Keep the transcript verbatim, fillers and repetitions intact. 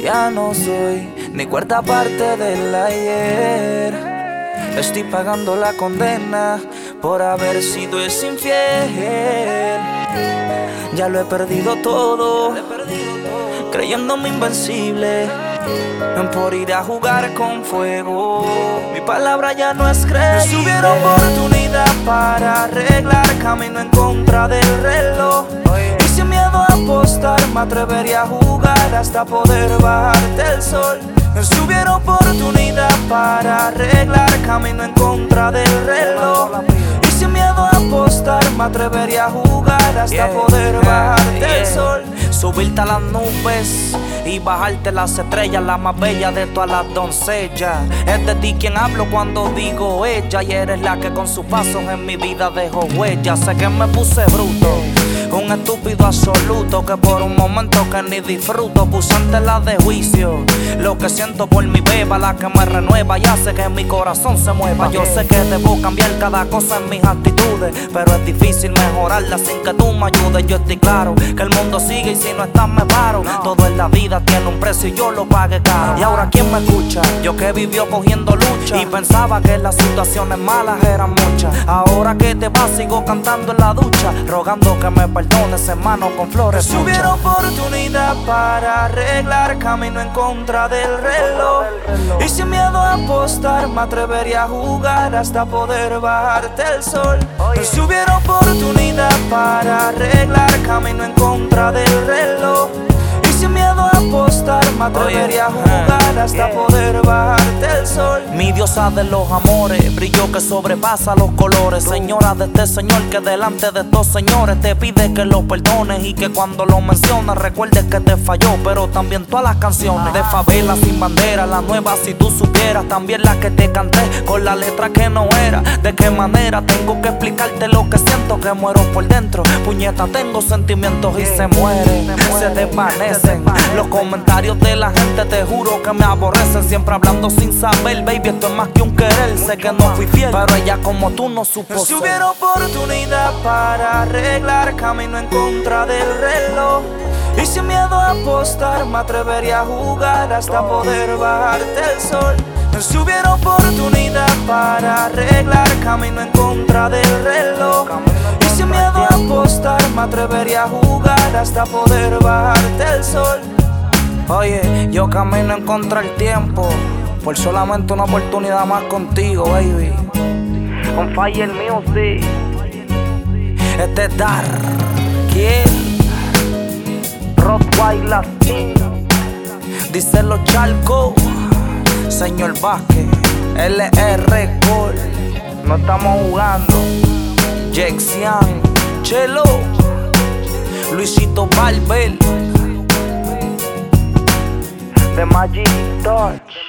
ya no soy ni cuarta parte del ayer. Estoy pagando la condena por haber sido ese infiel. Ya lo he perdido todo, creyéndome invencible, por ir a jugar con fuego. Mi palabra ya no es creíble. Si hubiera oportunidad para arreglar, camino en contra del reloj. Y sin miedo a apostar, me atrevería a jugar hasta poder bajarte el sol. Si hubiera oportunidad para arreglar, camino en contra del reloj. Y sin miedo a apostar, me atrevería a jugar hasta yeah, poder bajarte yeah. el sol. Subirte a las nubes y bajarte las estrellas, la más bella de todas las doncellas. Es de ti quien hablo cuando digo ella, y eres la que con sus pasos en mi vida dejó huella. Sé que me puse bruto, un estúpido absoluto, que por un momento que ni disfruto puse ante la de juicio lo que siento por mi beba, la que me renueva y hace que mi corazón se mueva. Yo sé que debo cambiar cada cosa en mis actitudes, pero es difícil mejorarla sin que tú me ayudes. Yo estoy claro que el mundo sigue y si no estás me paro. Todo en la vida tiene un precio y yo lo pagué caro. Y ahora ¿quién me escucha? Yo que vivió cogiendo lucha y pensaba que las situaciones malas eran muchas. Ahora que te vas sigo cantando en la ducha, rogando que me perdones, hermano, con flores. Si hubiera oportunidad para arreglar, camino en contra del reloj. Y sin miedo a apostar, me atrevería a jugar hasta poder bajarte el sol. Si hubiera oportunidad para arreglar, camino en contra del reloj. Y sin miedo a apostar, me atrevería a jugar hasta poder bajarte el sol. Mi diosa de los amores, brillo que sobrepasa los colores. Señora de este señor que delante de estos señores te pide que lo perdones, y que cuando lo mencionas recuerdes que te falló, pero también todas las canciones de Favela Sin Bandera, la nueva si tú supieras, también la que te canté con la letra que no era. De qué manera tengo que explicarte lo que siento, que muero por dentro, puñeta, tengo sentimientos y se mueren, se desvanecen. Los comentarios de la gente te juro que me aborrecen, siempre hablando sin saber, baby, esto es más que un querer. Sé que no fui fiel, pero ella como tú no supo ser. Si hubiera oportunidad para arreglar, camino en contra del reloj. Y sin miedo a apostar, me atrevería a jugar hasta poder bajarte el sol. Si hubiera oportunidad para arreglar, camino en contra del reloj. Y sin miedo a apostar, me atrevería a jugar hasta poder bajarte el sol. Oye, yo camino en contra del tiempo, por solamente una oportunidad más contigo, baby. On Fire Music. Este es Dar Kiel Rottweiler King. Dice los charcos, señor Vázquez, L R Gold. No estamos jugando. Jexian, Chelo, Luisito Barber, The Magic Touch.